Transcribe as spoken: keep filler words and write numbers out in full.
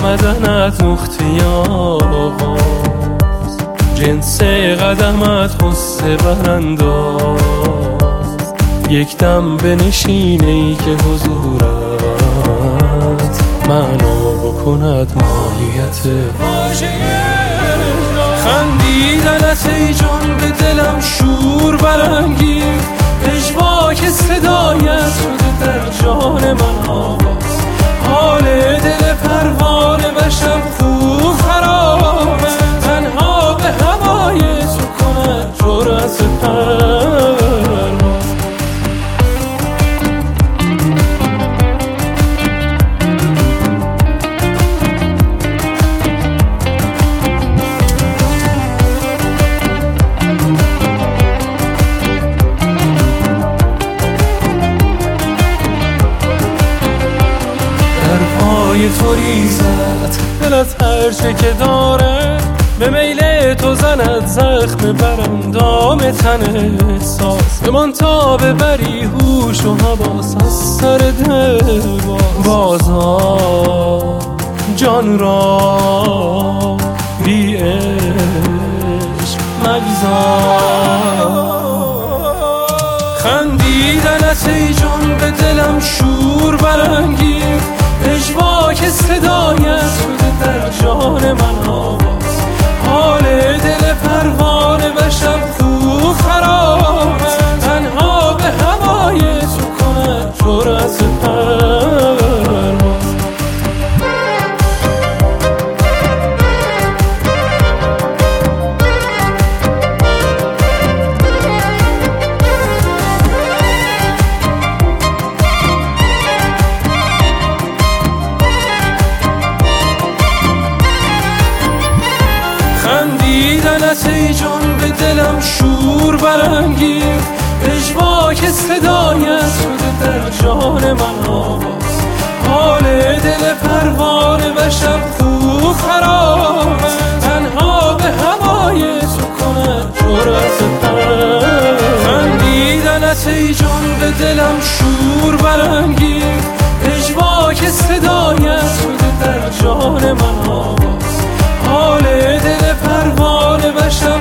آمدنت نقطه آغاز، جنس قدمت غصه برانداز، یک دم بنشینه ای که حضورت معنا بکند ماهیت واژه. خندیدنت ای جان به دلم شور برانگیخت، پژواک صدایت شده در جان من آواز، حال دل پروانه و شب خوب خرابه، تنها به هوای تو کند جرأت پرواز. تو ریزت دلت هرچه که داره، به میل تو زند زخم براندام تن احساس، بمان تا ببری هوش و حواس از سر دل بازار جان را بی عشق مگذار. خندیدنت ای جان به دلم شور برانگیخت، پژواک صدایت شده در جان من آواز، حال دل پروانه و شب خوب خرابه، تنها به هوای تو کند جرأت پرواز. خندیدنت ای جان به دلم شور برانگیخت، پژواک صدایت شده در جان من آواز، حال دل پروانه و شب خوب خرابه، تنها به هوای تو کند جرأت پرواز. خندیدنت ای جان به دلم شور برانگیخت، پژواک صدایت شده در جان من آواز، حال دل پروانه و شب